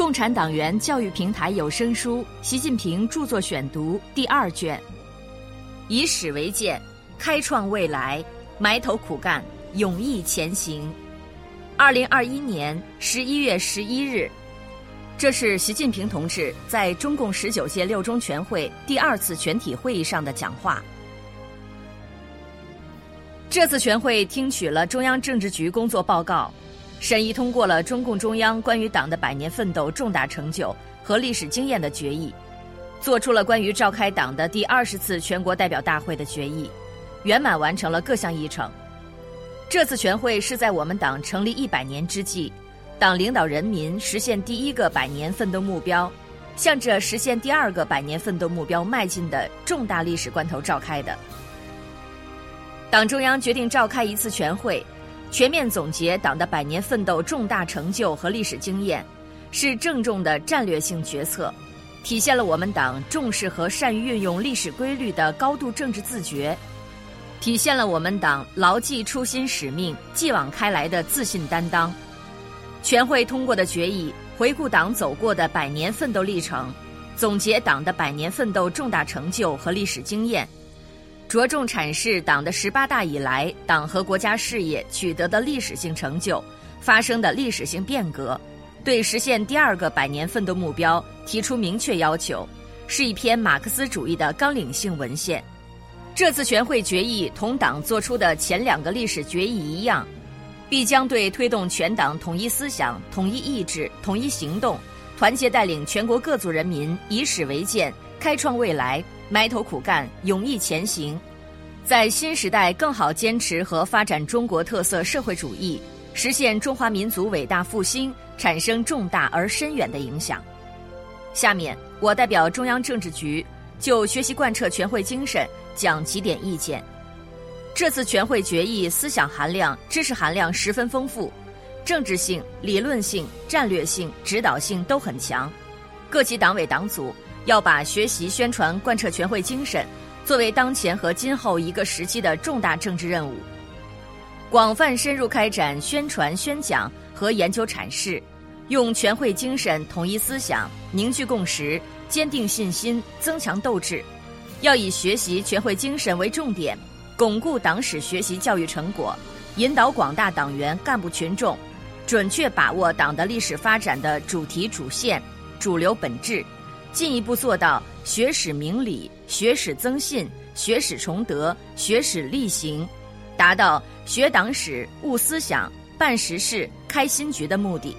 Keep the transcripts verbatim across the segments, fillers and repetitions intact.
共产党员教育平台有声书习近平著作选读第二卷，以史为鉴，开创未来，埋头苦干，勇毅前行。二零二一年十一月十一日，这是习近平同志在中共十九届六中全会第二次全体会议上的讲话。这次全会听取了中央政治局工作报告，审议通过了中共中央关于党的百年奋斗重大成就和历史经验的决议，做出了关于召开党的第二十次全国代表大会的决议，圆满完成了各项议程。这次全会是在我们党成立一百年之际，党领导人民实现第一个百年奋斗目标，向着实现第二个百年奋斗目标迈进的重大历史关头召开的。党中央决定召开一次全会，全面总结党的百年奋斗重大成就和历史经验，是郑重的战略性决策，体现了我们党重视和善于运用历史规律的高度政治自觉，体现了我们党牢记初心使命、继往开来的自信担当。全会通过的决议回顾党走过的百年奋斗历程，总结党的百年奋斗重大成就和历史经验，着重阐释党的十八大以来党和国家事业取得的历史性成就、发生的历史性变革，对实现第二个百年奋斗目标提出明确要求，是一篇马克思主义的纲领性文献。这次全会决议同党作出的前两个历史决议一样，必将对推动全党统一思想、统一意志、统一行动，团结带领全国各族人民以史为鉴，开创未来，埋头苦干，勇毅前行，在新时代更好坚持和发展中国特色社会主义，实现中华民族伟大复兴产生重大而深远的影响。下面我代表中央政治局就学习贯彻全会精神讲几点意见。这次全会决议思想含量、知识含量十分丰富，政治性、理论性、战略性、指导性都很强。各级党委党组要把学习宣传贯彻全会精神作为当前和今后一个时期的重大政治任务，广泛深入开展宣传宣讲和研究阐释，用全会精神统一思想、凝聚共识、坚定信心、增强斗志，要以学习全会精神为重点，巩固党史学习教育成果，引导广大党员干部群众准确把握党的历史发展的主题主线、主流本质，进一步做到学史明理、学史增信、学史崇德、学史力行，达到学党史、悟思想、办实事、开新局的目的。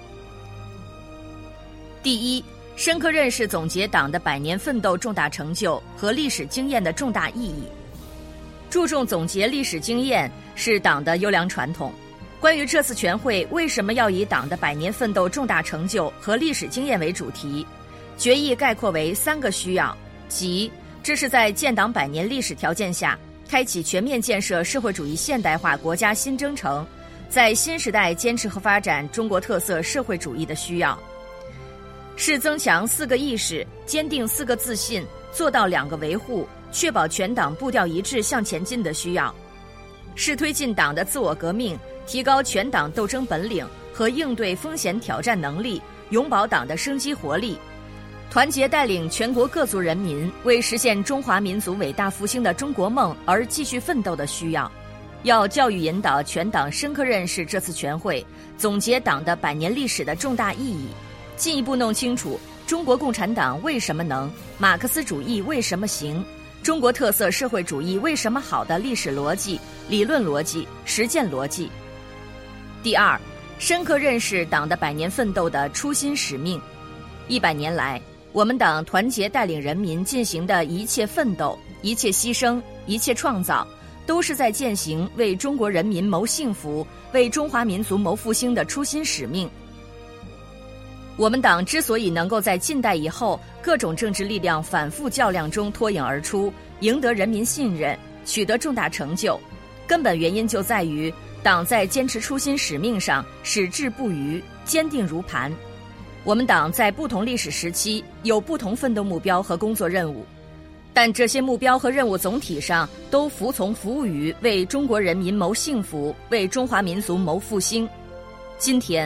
第一，深刻认识总结党的百年奋斗重大成就和历史经验的重大意义。注重总结历史经验是党的优良传统。关于这次全会为什么要以党的百年奋斗重大成就和历史经验为主题，决议概括为三个需要，即这是在建党百年历史条件下开启全面建设社会主义现代化国家新征程，在新时代坚持和发展中国特色社会主义的需要，是增强四个意识，坚定四个自信，做到两个维护，确保全党步调一致向前进的需要，是推进党的自我革命，提高全党斗争本领和应对风险挑战能力，永葆党的生机活力，团结带领全国各族人民为实现中华民族伟大复兴的中国梦而继续奋斗的需要。要教育引导全党深刻认识这次全会总结党的百年历史的重大意义，进一步弄清楚中国共产党为什么能，马克思主义为什么行，中国特色社会主义为什么好的历史逻辑、理论逻辑、实践逻辑。第二，深刻认识党的百年奋斗的初心使命。一百年来，我们党团结带领人民进行的一切奋斗、一切牺牲、一切创造，都是在践行为中国人民谋幸福、为中华民族谋复兴的初心使命。我们党之所以能够在近代以后各种政治力量反复较量中脱颖而出，赢得人民信任，取得重大成就，根本原因就在于党在坚持初心使命上矢志不渝，坚定如磐。我们党在不同历史时期有不同奋斗目标和工作任务，但这些目标和任务总体上都服从服务于为中国人民谋幸福、为中华民族谋复兴。今天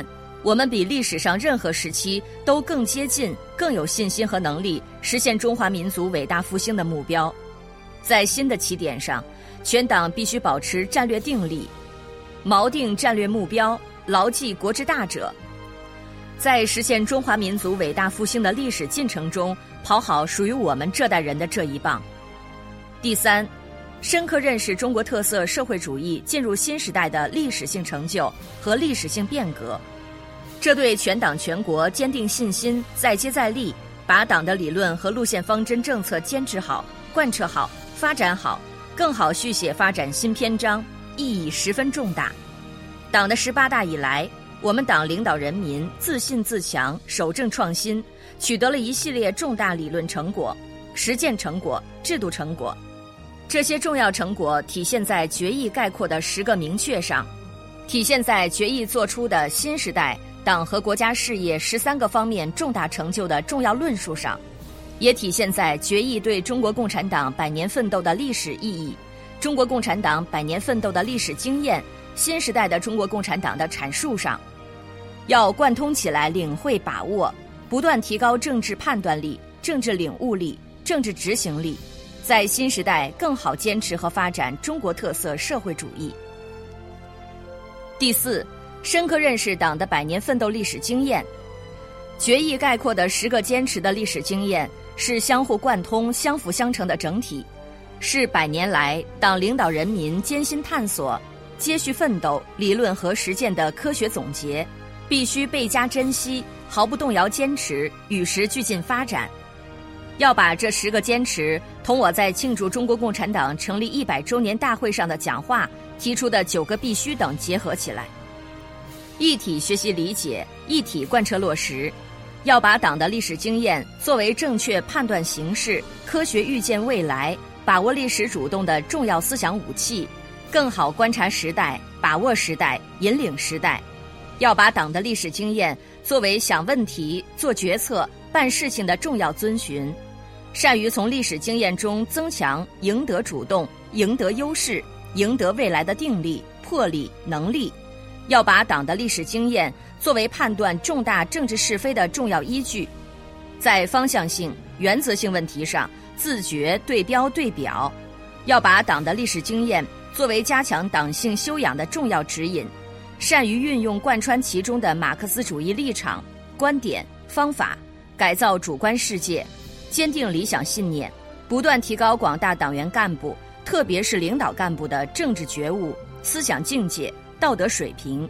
我们比历史上任何时期都更接近、更有信心和能力实现中华民族伟大复兴的目标。在新的起点上，全党必须保持战略定力，锚定战略目标，牢记国之大者，在实现中华民族伟大复兴的历史进程中跑好属于我们这代人的这一棒。第三，深刻认识中国特色社会主义进入新时代的历史性成就和历史性变革，这对全党全国坚定信心，再接再厉，把党的理论和路线方针政策坚持好、贯彻好、发展好，更好续写发展新篇章，意义十分重大。党的十八大以来，我们党领导人民自信自强，守正创新，取得了一系列重大理论成果、实践成果、制度成果。这些重要成果体现在决议概括的十个明确上，体现在决议作出的新时代党和国家事业十三个方面重大成就的重要论述上，也体现在决议对中国共产党百年奋斗的历史意义、中国共产党百年奋斗的历史经验、新时代的中国共产党的阐述上。要贯通起来，领会把握，不断提高政治判断力、政治领悟力、政治执行力，在新时代更好坚持和发展中国特色社会主义。第四，深刻认识党的百年奋斗历史经验。决议概括的十个坚持的历史经验是相互贯通、相辅相成的整体，是百年来党领导人民艰辛探索、接续奋斗、理论和实践的科学总结，必须倍加珍惜，毫不动摇坚持，与时俱进发展。要把这十个坚持同我在庆祝中国共产党成立一百周年大会上的讲话提出的九个必须等结合起来，一体学习理解，一体贯彻落实。要把党的历史经验作为正确判断形势、科学预见未来、把握历史主动的重要思想武器，更好观察时代、把握时代、引领时代。要把党的历史经验作为想问题、做决策、办事情的重要遵循，善于从历史经验中增强、赢得主动、赢得优势、赢得未来的定力、魄力、能力。要把党的历史经验作为判断重大政治是非的重要依据，在方向性、原则性问题上自觉对标对表。要把党的历史经验作为加强党性修养的重要指引，善于运用贯穿其中的马克思主义立场、观点、方法，改造主观世界，坚定理想信念，不断提高广大党员干部，特别是领导干部的政治觉悟、思想境界、道德水平。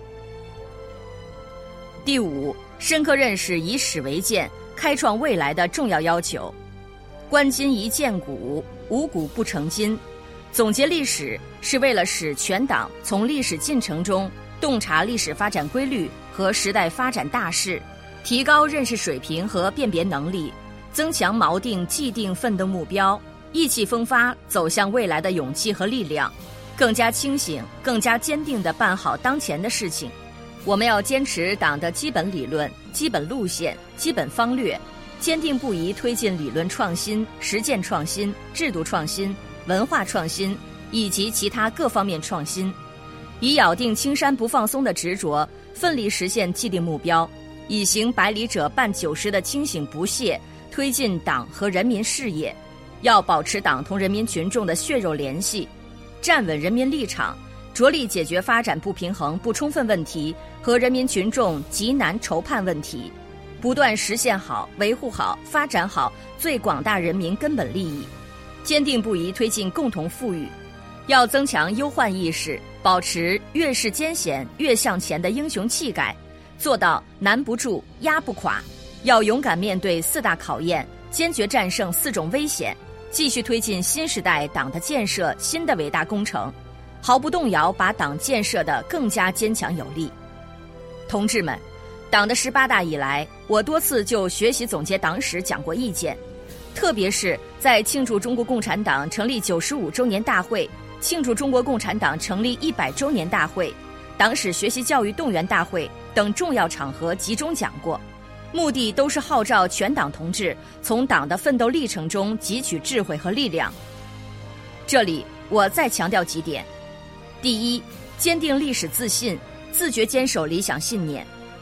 第五，深刻认识以史为鉴、开创未来的重要要求。观今宜鉴古，无古不成今。总结历史是为了使全党从历史进程中洞察历史发展规律和时代发展大势，提高认识水平和辨别能力，增强锚定既定奋斗目标、意气风发走向未来的勇气和力量，更加清醒、更加坚定地办好当前的事情。我们要坚持党的基本理论、基本路线、基本方略，坚定不移推进理论创新、实践创新、制度创新、文化创新以及其他各方面创新，以咬定青山不放松的执着，奋力实现既定目标，以行百里者半九十的清醒不懈，推进党和人民事业。要保持党同人民群众的血肉联系，站稳人民立场，着力解决发展不平衡不充分问题和人民群众急难愁盼问题，不断实现好、维护好、发展好最广大人民根本利益，坚定不移推进共同富裕。要增强忧患意识，保持越是艰险越向前的英雄气概，做到难不住、压不垮。要勇敢面对四大考验，坚决战胜四种危险，继续推进新时代党的建设新的伟大工程，毫不动摇把党建设得更加坚强有力。同志们，党的十八大以来，我多次就学习总结党史讲过意见，特别是在庆祝中国共产党成立九十五周年大会、庆祝中国共产党成立一百周年大会、党史学习教育动员大会等重要场合集中讲过，目的都是号召全党同志从党的奋斗历程中汲取智慧和力量。这里我再强调几点：第一，坚定历史自信，自觉坚守理想信念。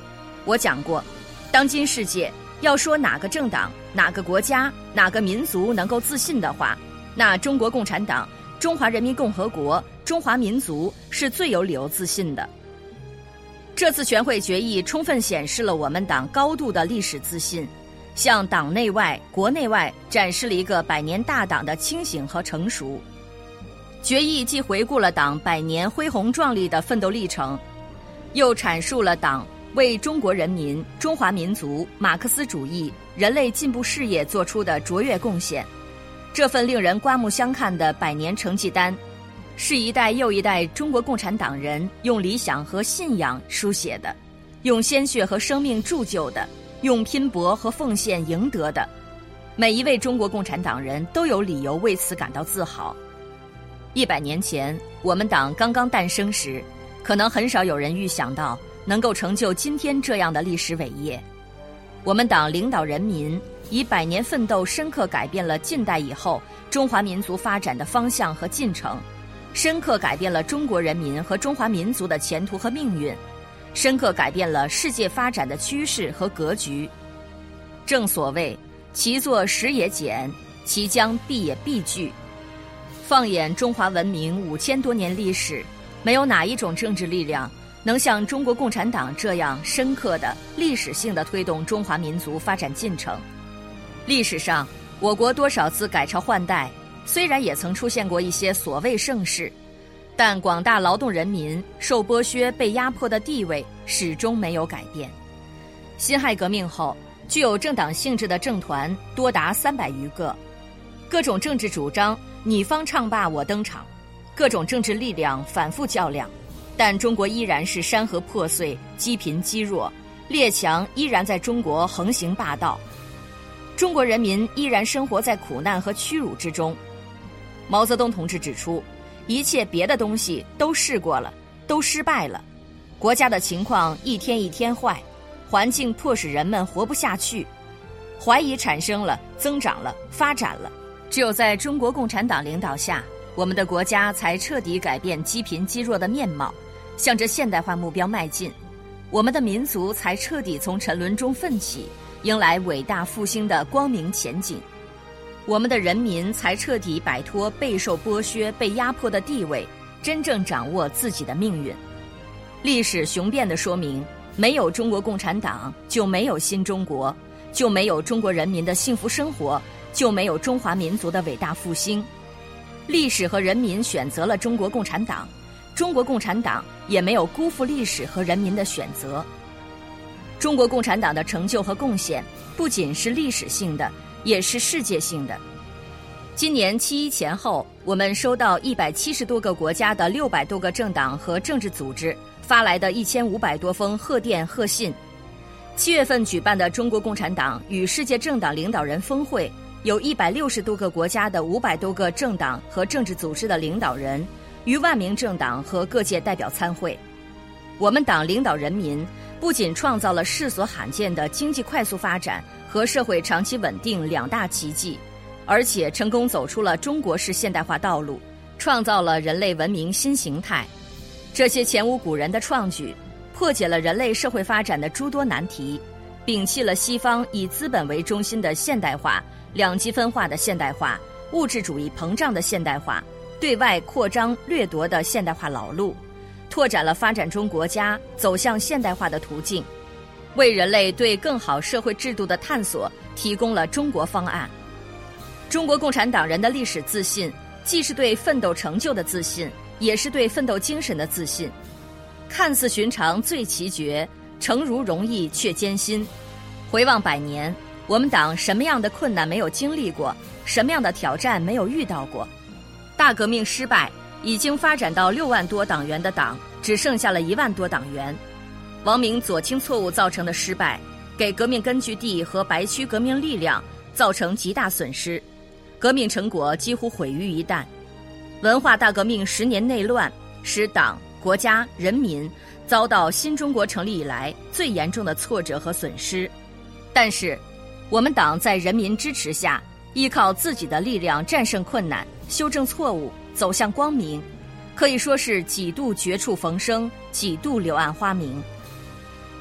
我讲过，当今世界要说哪个政党、哪个国家、哪个民族能够自信的话，那中国共产党、中华人民共和国、中华民族是最有理由自信的。这次全会决议充分显示了我们党高度的历史自信，向党内外、国内外展示了一个百年大党的清醒和成熟。决议既回顾了党百年恢宏壮丽的奋斗历程，又阐述了党为中国人民、中华民族、马克思主义、人类进步事业做出的卓越贡献。这份令人刮目相看的百年成绩单，是一代又一代中国共产党人用理想和信仰书写的，用鲜血和生命铸就的，用拼搏和奉献赢得的。每一位中国共产党人都有理由为此感到自豪。一百年前，我们党刚刚诞生时，可能很少有人预想到能够成就今天这样的历史伟业。我们党领导人民以百年奋斗，深刻改变了近代以后中华民族发展的方向和进程，深刻改变了中国人民和中华民族的前途和命运，深刻改变了世界发展的趋势和格局。正所谓其作时也简，其将必也必具。放眼中华文明五千多年历史，没有哪一种政治力量能像中国共产党这样深刻的、历史性的推动中华民族发展进程。历史上，我国多少次改朝换代，虽然也曾出现过一些所谓盛世，但广大劳动人民受剥削、被压迫的地位始终没有改变。辛亥革命后，具有政党性质的政团多达三百余个，各种政治主张你方唱罢我登场，各种政治力量反复较量，但中国依然是山河破碎、积贫积弱，列强依然在中国横行霸道，中国人民依然生活在苦难和屈辱之中。毛泽东同志指出，一切别的东西都试过了，都失败了，国家的情况一天一天坏，环境迫使人们活不下去，怀疑产生了，增长了，发展了。只有在中国共产党领导下，我们的国家才彻底改变积贫积弱的面貌，向着现代化目标迈进，我们的民族才彻底从沉沦中奋起，迎来伟大复兴的光明前景。我们的人民才彻底摆脱备受剥削、被压迫的地位，真正掌握自己的命运。历史雄辩地说明，没有中国共产党，就没有新中国，就没有中国人民的幸福生活，就没有中华民族的伟大复兴。历史和人民选择了中国共产党，中国共产党也没有辜负历史和人民的选择。中国共产党的成就和贡献不仅是历史性的，也是世界性的。今年七一前后，我们收到一百七十多个国家的六百多个政党和政治组织发来的一千五百多封贺电贺信。七月份举办的中国共产党与世界政党领导人峰会，有一百六十多个国家的五百多个政党和政治组织的领导人，逾万名政党和各界代表参会。我们党领导人民不仅创造了世所罕见的经济快速发展和社会长期稳定两大奇迹，而且成功走出了中国式现代化道路，创造了人类文明新形态。这些前无古人的创举，破解了人类社会发展的诸多难题，摒弃了西方以资本为中心的现代化、两极分化的现代化、物质主义膨胀的现代化、对外扩张掠夺的现代化老路，拓展了发展中国家走向现代化的途径，为人类对更好社会制度的探索提供了中国方案。中国共产党人的历史自信，既是对奋斗成就的自信，也是对奋斗精神的自信。看似寻常最奇绝，诚如容易却艰辛。回望百年，我们党什么样的困难没有经历过，什么样的挑战没有遇到过？大革命失败，已经发展到六万多党员的党只剩下了一万多党员。王明左倾错误造成的失败，给革命根据地和白区革命力量造成极大损失，革命成果几乎毁于一旦。文化大革命十年内乱，使党、国家、人民遭到新中国成立以来最严重的挫折和损失。但是我们党在人民支持下，依靠自己的力量战胜困难，修正错误，走向光明，可以说是几度绝处逢生，几度柳暗花明。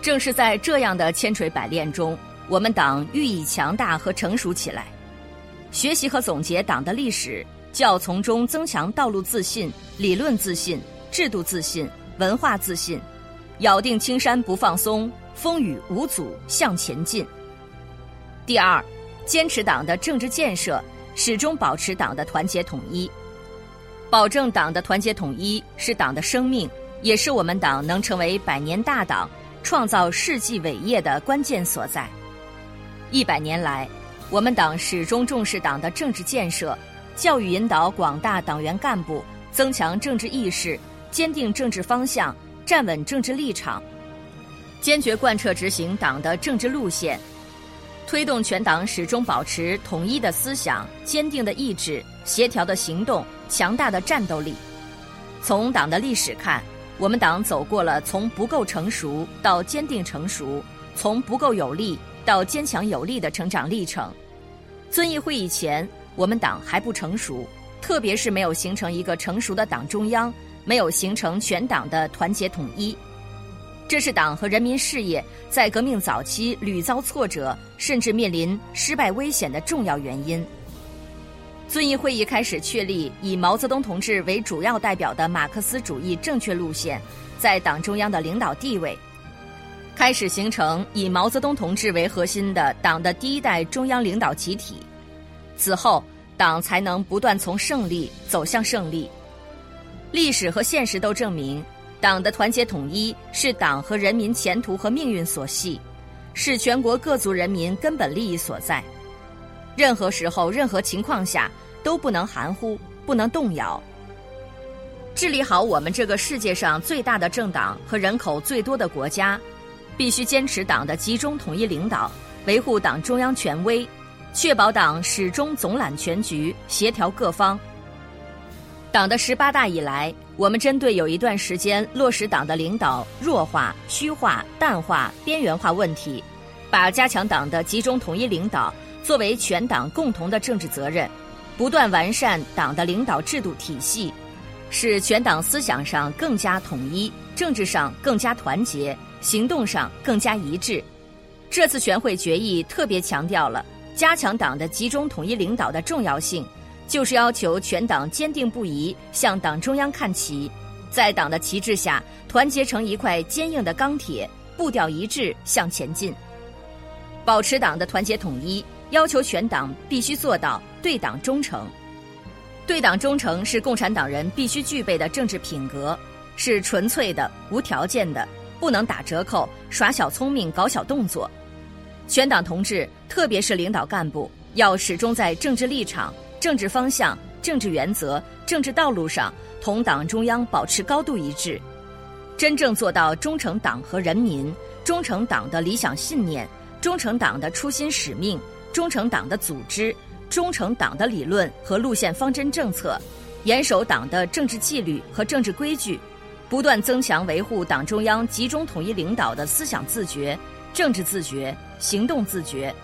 正是在这样的千锤百炼中，我们党愈以强大和成熟起来。学习和总结党的历史，就要从中增强道路自信、理论自信、制度自信、文化自信，咬定青山不放松，风雨无阻向前进。第二，坚持党的政治建设，始终保持党的团结统一。保证党的团结统一是党的生命，也是我们党能成为百年大党、创造世纪伟业的关键所在。一百年来，我们党始终重视党的政治建设，教育引导广大党员干部增强政治意识，坚定政治方向，站稳政治立场，坚决贯彻执行党的政治路线，推动全党始终保持统一的思想、坚定的意志、协调的行动、强大的战斗力。从党的历史看，我们党走过了从不够成熟到坚定成熟，从不够有力到坚强有力的成长历程。遵义会议前，我们党还不成熟，特别是没有形成一个成熟的党中央，没有形成全党的团结统一。这是党和人民事业在革命早期屡遭挫折，甚至面临失败危险的重要原因。遵义会议开始确立以毛泽东同志为主要代表的马克思主义正确路线在党中央的领导地位，开始形成以毛泽东同志为核心的党的第一代中央领导集体。此后，党才能不断从胜利走向胜利。历史和现实都证明，党的团结统一是党和人民前途和命运所系，是全国各族人民根本利益所在。任何时候、任何情况下都不能含糊，不能动摇。治理好我们这个世界上最大的政党和人口最多的国家，必须坚持党的集中统一领导，维护党中央权威，确保党始终总揽全局，协调各方。党的十八大以来，我们针对有一段时间落实党的领导弱化、虚化、淡化、边缘化问题，把加强党的集中统一领导作为全党共同的政治责任，不断完善党的领导制度体系，使全党思想上更加统一，政治上更加团结，行动上更加一致。这次全会决议特别强调了加强党的集中统一领导的重要性，就是要求全党坚定不移向党中央看齐，在党的旗帜下团结成一块坚硬的钢铁，步调一致向前进。保持党的团结统一，要求全党必须做到对党忠诚。对党忠诚是共产党人必须具备的政治品格，是纯粹的、无条件的，不能打折扣、耍小聪明、搞小动作。全党同志，特别是领导干部，要始终在政治立场、政治方向、政治原则、政治道路上同党中央保持高度一致，真正做到忠诚党和人民，忠诚党的理想信念，忠诚党的初心使命，忠诚党的组织，忠诚党的理论和路线方针政策，严守党的政治纪律和政治规矩，不断增强维护党中央集中统一领导的思想自觉、政治自觉、行动自觉。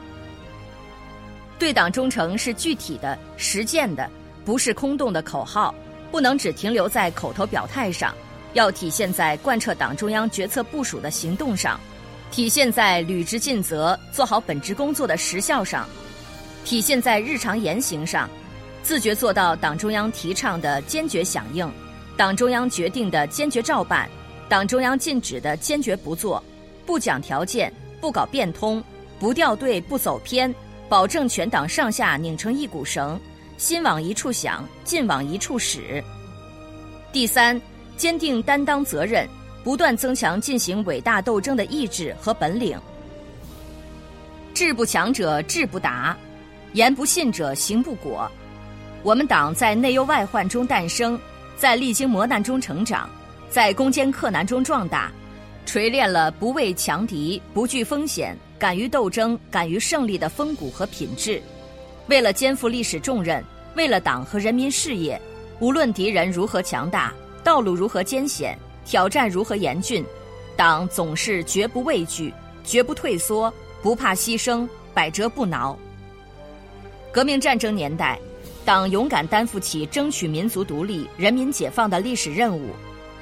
对党忠诚是具体的、实践的，不是空洞的口号，不能只停留在口头表态上，要体现在贯彻党中央决策部署的行动上，体现在履职尽责、做好本职工作的实效上，体现在日常言行上，自觉做到党中央提倡的坚决响应，党中央决定的坚决照办，党中央禁止的坚决不做，不讲条件，不搞变通，不掉队，不走偏，保证全党上下拧成一股绳，心往一处想，劲往一处使。第三，坚定担当责任，不断增强进行伟大斗争的意志和本领。志不强者志不达，言不信者行不果。我们党在内忧外患中诞生，在历经磨难中成长，在攻坚克难中壮大，锤炼了不畏强敌、不惧风险、敢于斗争、敢于胜利的风骨和品质。为了肩负历史重任，为了党和人民事业，无论敌人如何强大，道路如何艰险，挑战如何严峻，党总是绝不畏惧，绝不退缩，不怕牺牲，百折不挠。革命战争年代，党勇敢担负起争取民族独立、人民解放的历史任务，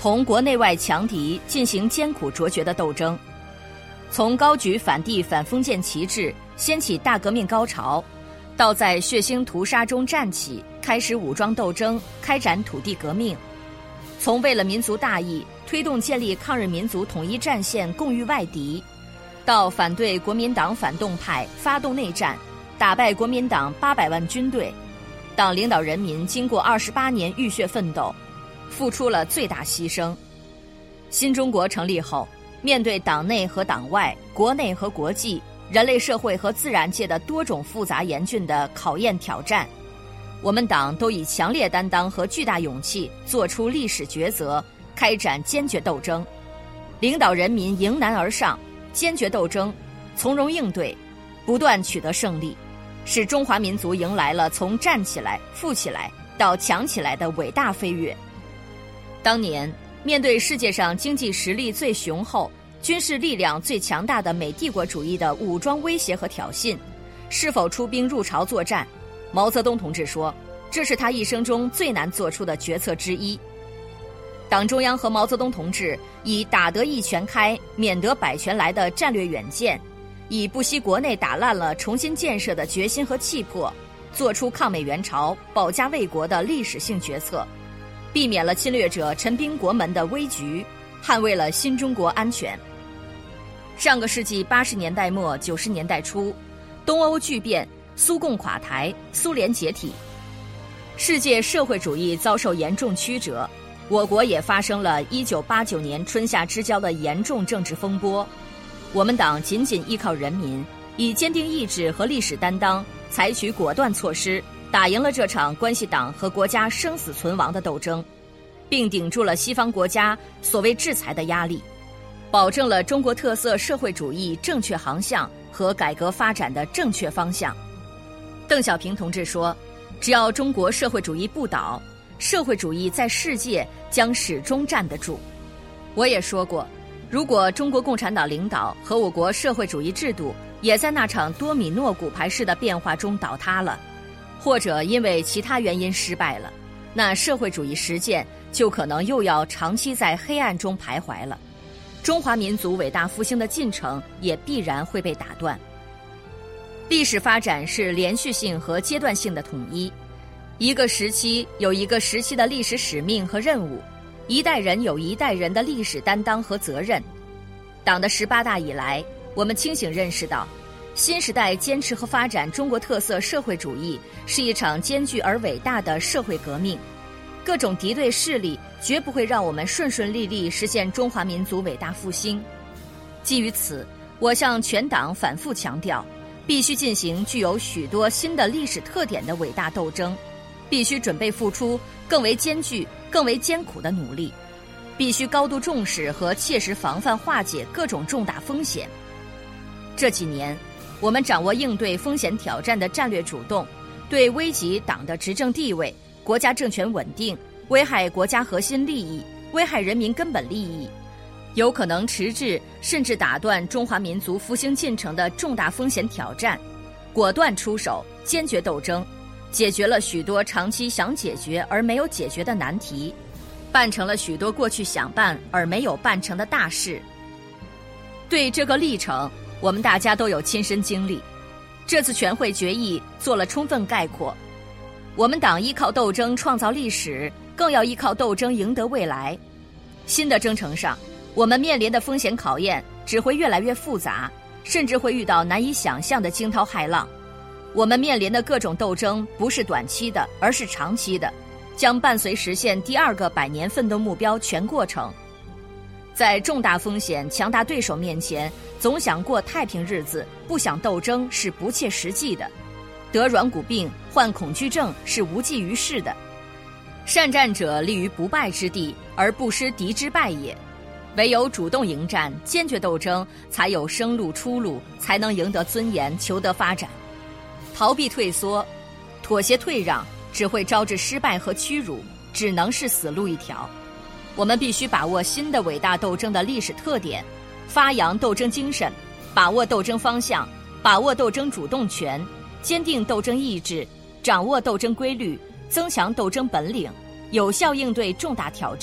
同国内外强敌进行艰苦卓绝的斗争，从高举反帝反封建旗帜，掀起大革命高潮，到在血腥屠杀中站起，开始武装斗争，开展土地革命；从为了民族大义，推动建立抗日民族统一战线，共御外敌，到反对国民党反动派，发动内战，打败国民党八百万军队。党领导人民经过二十八年浴血奋斗，付出了最大牺牲。新中国成立后，面对党内和党外、国内和国际、人类社会和自然界的多种复杂严峻的考验挑战，我们党都以强烈担当和巨大勇气做出历史抉择，开展坚决斗争，领导人民迎难而上，坚决斗争，从容应对，不断取得胜利，使中华民族迎来了从站起来、富起来到强起来的伟大飞跃。当年面对世界上经济实力最雄厚、军事力量最强大的美帝国主义的武装威胁和挑衅，是否出兵入朝作战，毛泽东同志说，这是他一生中最难做出的决策之一。党中央和毛泽东同志以打得一拳开，免得百拳来的战略远见，以不惜国内打烂了重新建设的决心和气魄，做出抗美援朝、保家卫国的历史性决策，避免了侵略者陈兵国门的危局，捍卫了新中国安全。上个世纪八十年代末九十年代初，东欧巨变，苏共垮台，苏联解体，世界社会主义遭受严重曲折，我国也发生了一九八九年春夏之交的严重政治风波。我们党紧紧依靠人民，以坚定意志和历史担当，采取果断措施，打赢了这场关系党和国家生死存亡的斗争，并顶住了西方国家所谓制裁的压力，保证了中国特色社会主义正确航向和改革发展的正确方向。邓小平同志说，只要中国社会主义不倒，社会主义在世界将始终站得住。我也说过，如果中国共产党领导和我国社会主义制度也在那场多米诺骨牌式的变化中倒塌了，或者因为其他原因失败了，那社会主义实践就可能又要长期在黑暗中徘徊了，中华民族伟大复兴的进程也必然会被打断。历史发展是连续性和阶段性的统一，一个时期有一个时期的历史使命和任务，一代人有一代人的历史担当和责任。党的十八大以来，我们清醒认识到，新时代坚持和发展中国特色社会主义是一场艰巨而伟大的社会革命，各种敌对势力绝不会让我们顺顺利利实现中华民族伟大复兴。基于此，我向全党反复强调，必须进行具有许多新的历史特点的伟大斗争，必须准备付出更为艰巨、更为艰苦的努力，必须高度重视和切实防范化解各种重大风险。这几年，我们掌握应对风险挑战的战略主动，对危及党的执政地位、国家政权稳定、危害国家核心利益、危害人民根本利益，有可能迟滞甚至打断中华民族复兴进程的重大风险挑战，果断出手，坚决斗争，解决了许多长期想解决而没有解决的难题，办成了许多过去想办而没有办成的大事。对这个历程，我们大家都有亲身经历，这次全会决议做了充分概括。我们党依靠斗争创造历史，更要依靠斗争赢得未来。新的征程上，我们面临的风险考验只会越来越复杂，甚至会遇到难以想象的惊涛骇浪。我们面临的各种斗争不是短期的，而是长期的，将伴随实现第二个百年奋斗目标全过程。在重大风险、强大对手面前，总想过太平日子，不想斗争是不切实际的。得软骨病、患恐惧症是无济于事的。善战者立于不败之地，而不失敌之败也。唯有主动迎战、坚决斗争，才有生路出路，才能赢得尊严，求得发展。逃避退缩、妥协退让，只会招致失败和屈辱，只能是死路一条。我们必须把握新的伟大斗争的历史特点，发扬斗争精神，把握斗争方向，把握斗争主动权，坚定斗争意志，掌握斗争规律，增强斗争本领，有效应对重大挑战，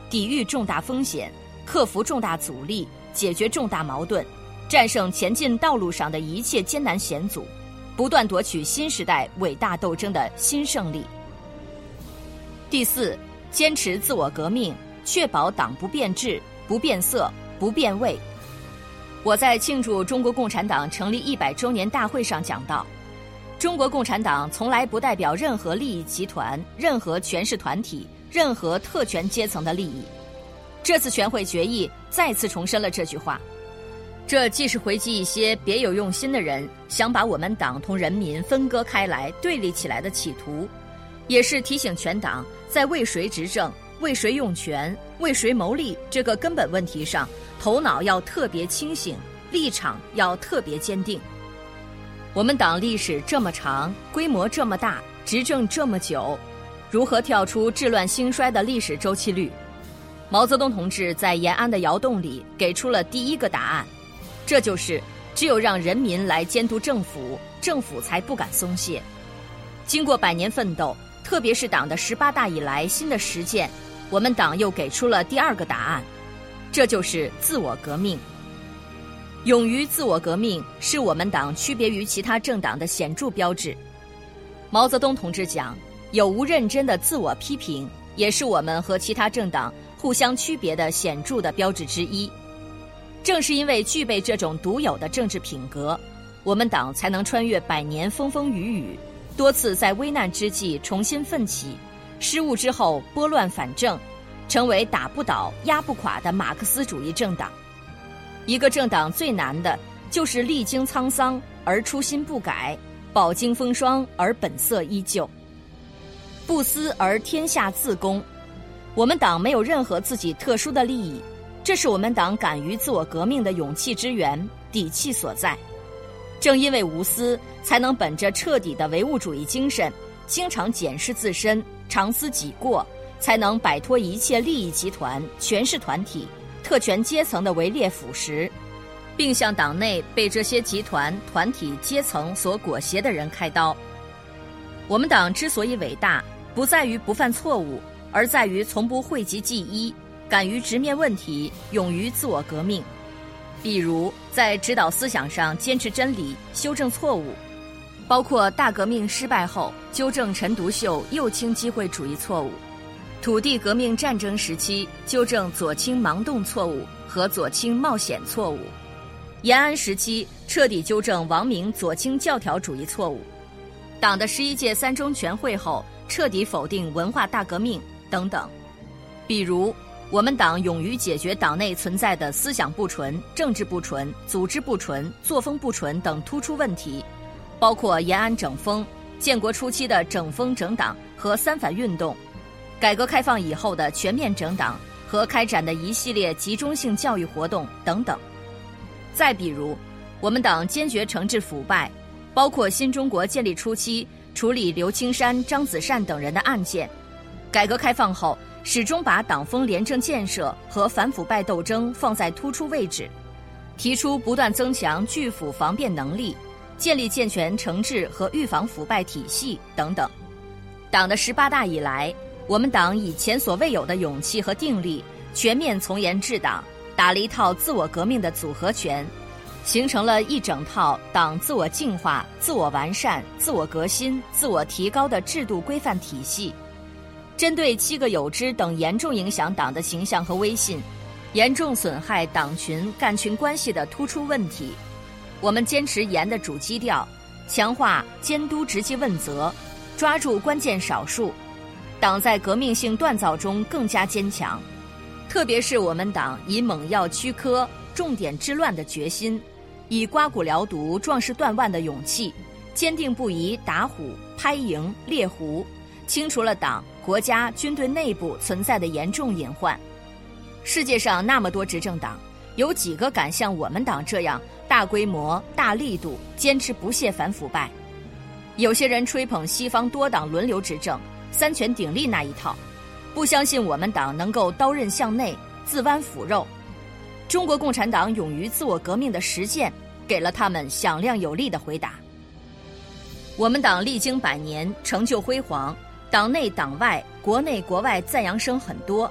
抵御重大风险，克服重大阻力，解决重大矛盾，战胜前进道路上的一切艰难险阻，不断夺取新时代伟大斗争的新胜利。第四，坚持自我革命，确保党不变质、不变色、不变味。我在庆祝中国共产党成立一百周年大会上讲到，中国共产党从来不代表任何利益集团、任何权势团体、任何特权阶层的利益。这次全会决议再次重申了这句话。这既是回击一些别有用心的人想把我们党同人民分割开来、对立起来的企图，也是提醒全党在为谁执政、为谁用权、为谁谋利这个根本问题上，头脑要特别清醒，立场要特别坚定。我们党历史这么长，规模这么大，执政这么久，如何跳出治乱兴衰的历史周期率？毛泽东同志在延安的窑洞里给出了第一个答案，这就是只有让人民来监督政府，政府才不敢松懈。经过百年奋斗，特别是党的十八大以来新的实践，我们党又给出了第二个答案，这就是自我革命。勇于自我革命是我们党区别于其他政党的显著标志。毛泽东同志讲，有无认真的自我批评，也是我们和其他政党互相区别的显著的标志之一。正是因为具备这种独有的政治品格，我们党才能穿越百年风风雨雨，多次在危难之际重新奋起，失误之后拨乱反正，成为打不倒、压不垮的马克思主义政党。一个政党最难的就是历经沧桑而初心不改，饱经风霜而本色依旧，不思而天下自公。我们党没有任何自己特殊的利益，这是我们党敢于自我革命的勇气之源、底气所在。正因为无私，才能本着彻底的唯物主义精神，经常检视自身，常思己过，才能摆脱一切利益集团、权势团体、特权阶层的围猎腐蚀，并向党内被这些集团、团体、阶层所裹挟的人开刀。我们党之所以伟大，不在于不犯错误，而在于从不讳疾忌医，敢于直面问题，勇于自我革命。比如在指导思想上坚持真理，修正错误，包括大革命失败后纠正陈独秀右倾机会主义错误，土地革命战争时期纠正左倾盲动错误和左倾冒险错误，延安时期彻底纠正王明左倾教条主义错误，党的十一届三中全会后彻底否定文化大革命等等。比如我们党勇于解决党内存在的思想不纯、政治不纯、组织不纯、作风不纯等突出问题，包括延安整风、建国初期的整风整党和三反运动，改革开放以后的全面整党和开展的一系列集中性教育活动等等。再比如我们党坚决惩治腐败，包括新中国建立初期处理刘青山、张子善等人的案件，改革开放后始终把党风廉政建设和反腐败斗争放在突出位置，提出不断增强拒腐防变能力，建立健全惩治和预防腐败体系等等。党的十八大以来，我们党以前所未有的勇气和定力，全面从严治党，打了一套自我革命的组合拳，形成了一整套党自我净化、自我完善、自我革新、自我提高的制度规范体系。针对七个有之等严重影响党的形象和威信，严重损害党群干群关系的突出问题，我们坚持严的主基调，强化监督直接问责，抓住关键少数，党在革命性锻造中更加坚强。特别是我们党以猛药驱科、重点治乱的决心，以刮骨疗毒、壮士断腕的勇气，坚定不移打虎、拍蝇、猎狐，清除了党、国家、军队内部存在的严重隐患。世界上那么多执政党，有几个敢像我们党这样大规模、大力度坚持不懈反腐败？有些人吹捧西方多党轮流执政、三权鼎立那一套，不相信我们党能够刀刃向内、自剜腐肉。中国共产党勇于自我革命的实践，给了他们响亮有力的回答。我们党历经百年，成就辉煌，党内党外、国内国外赞扬声很多。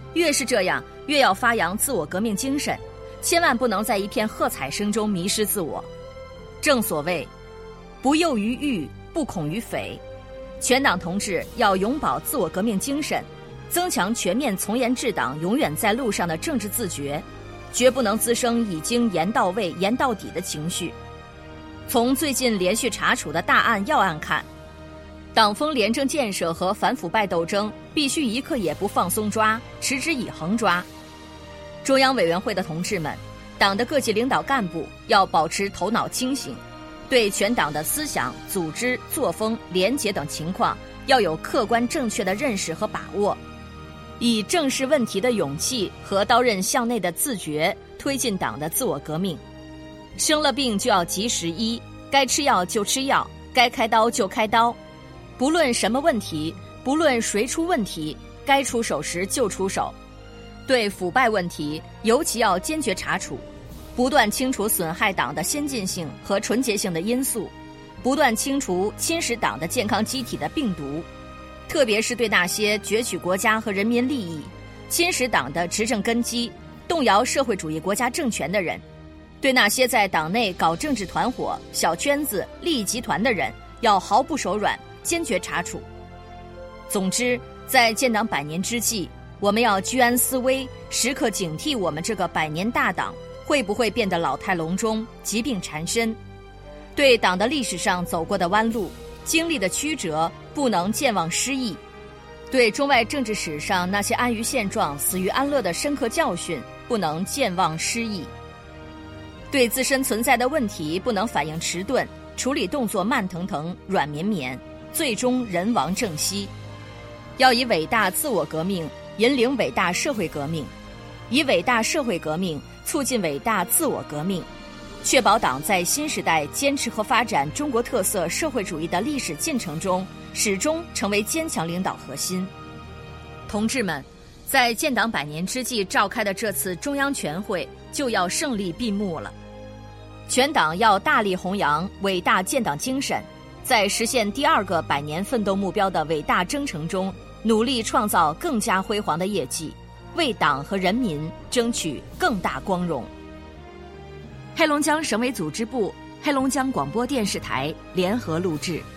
越是这样，越要发扬自我革命精神，千万不能在一片喝彩声中迷失自我。正所谓，不囿于欲，不恐于匪。全党同志要永葆自我革命精神，增强全面从严治党永远在路上的政治自觉，绝不能滋生已经严到位、严到底的情绪。从最近连续查处的大案要案看，党风廉政建设和反腐败斗争必须一刻也不放松抓，持之以恒抓。中央委员会的同志们，党的各级领导干部要保持头脑清醒，对全党的思想、组织、作风、廉洁等情况要有客观正确的认识和把握，以正视问题的勇气和刀刃向内的自觉推进党的自我革命。生了病就要及时医，该吃药就吃药，该开刀就开刀。不论什么问题，不论谁出问题，该出手时就出手。对腐败问题，尤其要坚决查处，不断清除损害党的先进性和纯洁性的因素，不断清除侵蚀党的健康机体的病毒。特别是对那些攫取国家和人民利益、侵蚀党的执政根基、动摇社会主义国家政权的人，对那些在党内搞政治团伙、小圈子、利益集团的人，要毫不手软，坚决查处。总之，在建党百年之际，我们要居安思危，时刻警惕我们这个百年大党会不会变得老态龙钟、疾病缠身。对党的历史上走过的弯路、经历的曲折，不能健忘失意；对中外政治史上那些安于现状、死于安乐的深刻教训，不能健忘失意；对自身存在的问题，不能反应迟钝，处理动作慢腾腾、软绵绵，最终人亡政息。要以伟大自我革命引领伟大社会革命，以伟大社会革命促进伟大自我革命，确保党在新时代坚持和发展中国特色社会主义的历史进程中，始终成为坚强领导核心。同志们，在建党百年之际召开的这次中央全会就要胜利闭幕了。全党要大力弘扬伟大建党精神，在实现第二个百年奋斗目标的伟大征程中，努力创造更加辉煌的业绩，为党和人民争取更大光荣。黑龙江省委组织部、黑龙江广播电视台联合录制。